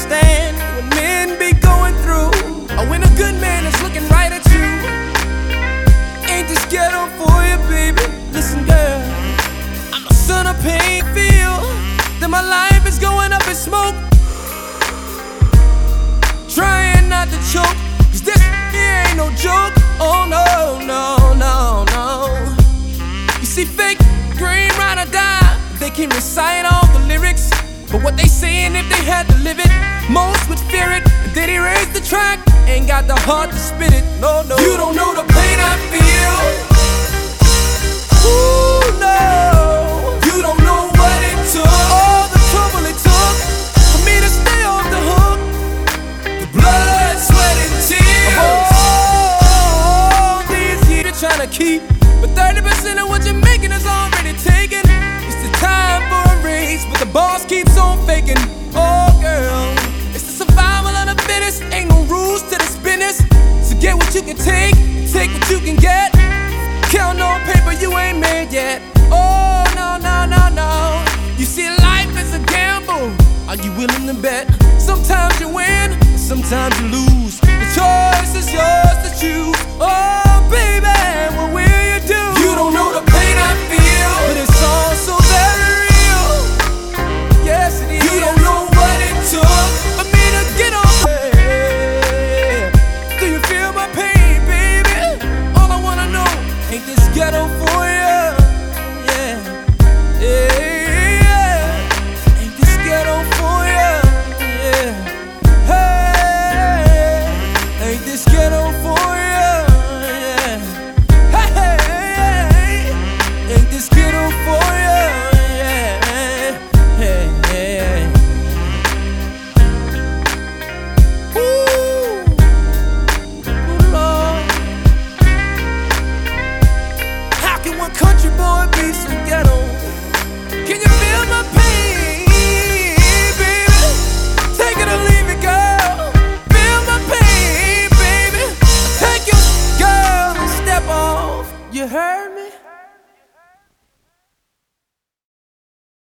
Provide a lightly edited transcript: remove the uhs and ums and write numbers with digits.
understand when men be going through, or when a good man is looking right at you. Ain't this ghetto for you, baby? Listen, girl, I'm a son of pain. Feel that my life is going up in smoke. Trying not to choke, 'cause this here ain't no joke. Oh no, no, no, no. You see, fake green, ride or die, they can recite all the lyrics, but what they saying if they had to live it, most would fear it. And then erase the track, ain't got the heart to spit it. No, no. You don't know the pain I feel. Ooh, no. You don't know what it took, all the trouble it took for me to stay off the hook. The blood, sweat, and tears of all these years you're trying to keep, but 30% of what you're making is already taken. It's the time for a race, but the boss keeps on faking. Oh girl, it's the survival of the fittest. Ain't no rules to this business, so get what you can take what you can get. Count on paper, you ain't made yet. Oh no, no, no, no. You see, life is a gamble. Are you willing to bet? Sometimes you win, sometimes you lose. The choice is yours to choose. Oh baby,